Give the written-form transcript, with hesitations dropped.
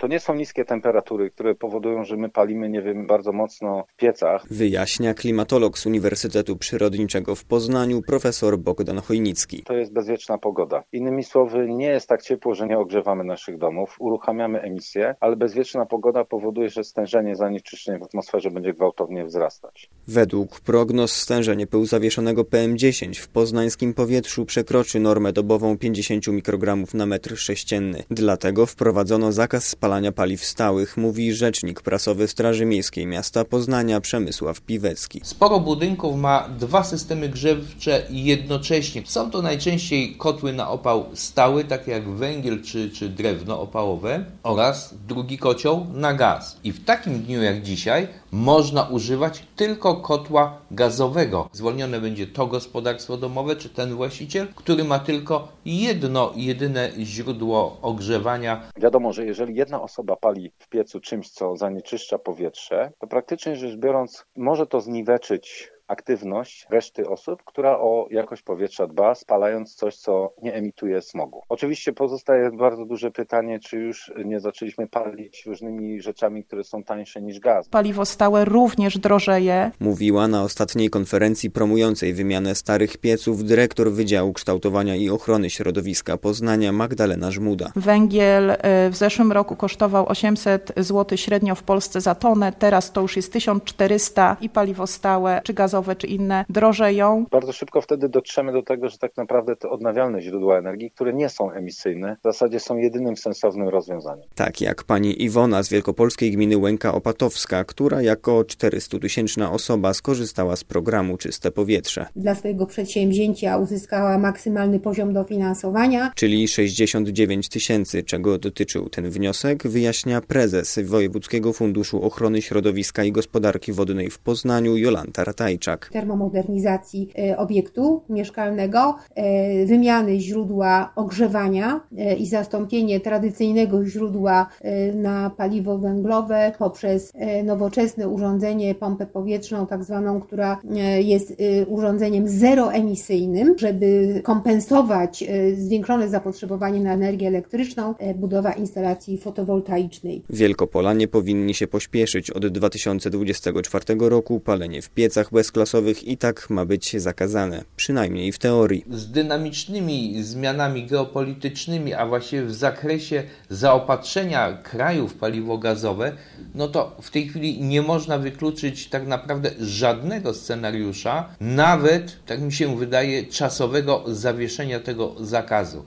To nie są niskie temperatury, które powodują, że my palimy, bardzo mocno w piecach. Wyjaśnia klimatolog z Uniwersytetu Przyrodniczego w Poznaniu profesor Bogdan Chojnicki. To jest bezwieczna pogoda. Innymi słowy, nie jest tak ciepło, że nie ogrzewamy naszych domów, uruchamiamy emisję, ale bezwieczna pogoda powoduje, że stężenie zanieczyszczeń w atmosferze będzie gwałtownie wzrastać. Według prognoz stężenie pyłu zawieszonego PM10 w poznańskim powietrzu przekroczy normę dobową 50 mikrogramów na metr sześcienny. Dlatego wprowadzono zakaz spalania paliw stałych, mówi rzecznik prasowy Straży Miejskiej Miasta Poznania Przemysław Piwecki. Sporo budynków ma 2 systemy grzewcze jednocześnie. Są to najczęściej kotły na opał stały, takie jak węgiel czy drewno opałowe, oraz drugi kocioł na gaz. I w takim dniu jak dzisiaj można używać tylko kotła gazowego. Zwolnione będzie to gospodarstwo domowe czy ten właściciel, który ma tylko jedyne źródło ogrzewania. Wiadomo, że jeżeli jedna osoba pali w piecu czymś, co zanieczyszcza powietrze, to praktycznie rzecz biorąc może to zniweczyć aktywność reszty osób, która o jakość powietrza dba, spalając coś, co nie emituje smogu. Oczywiście pozostaje bardzo duże pytanie, czy już nie zaczęliśmy palić różnymi rzeczami, które są tańsze niż gaz. Paliwo stałe również drożeje. Mówiła na ostatniej konferencji promującej wymianę starych pieców dyrektor Wydziału Kształtowania i Ochrony Środowiska Poznania Magdalena Żmuda. Węgiel w zeszłym roku kosztował 800 zł średnio w Polsce za tonę, teraz to już jest 1400 i paliwo stałe czy gazowe czy inne drożeją. Bardzo szybko wtedy dotrzemy do tego, że tak naprawdę te odnawialne źródła energii, które nie są emisyjne, w zasadzie są jedynym sensownym rozwiązaniem. Tak jak pani Iwona z wielkopolskiej gminy Łęka Opatowska, która jako 400-tysięczna osoba skorzystała z programu Czyste Powietrze. Dla swojego przedsięwzięcia uzyskała maksymalny poziom dofinansowania. Czyli 69 000, czego dotyczył ten wniosek, wyjaśnia prezes Wojewódzkiego Funduszu Ochrony Środowiska i Gospodarki Wodnej w Poznaniu Jolanta Ratajczak. Termomodernizacji obiektu mieszkalnego, wymiany źródła ogrzewania i zastąpienie tradycyjnego źródła na paliwo węglowe poprzez nowoczesne urządzenie, pompę powietrzną tak zwaną, która jest urządzeniem zeroemisyjnym, żeby kompensować zwiększone zapotrzebowanie na energię elektryczną, budowa instalacji fotowoltaicznej. Wielkopolanie powinni się pośpieszyć. Od 2024 roku palenie w piecach bezklasowych i tak ma być zakazane, przynajmniej w teorii. Z dynamicznymi zmianami geopolitycznymi, a właściwie w zakresie zaopatrzenia kraju w paliwo gazowe, no to w tej chwili nie można wykluczyć tak naprawdę żadnego scenariusza, nawet, tak mi się wydaje, czasowego zawieszenia tego zakazu.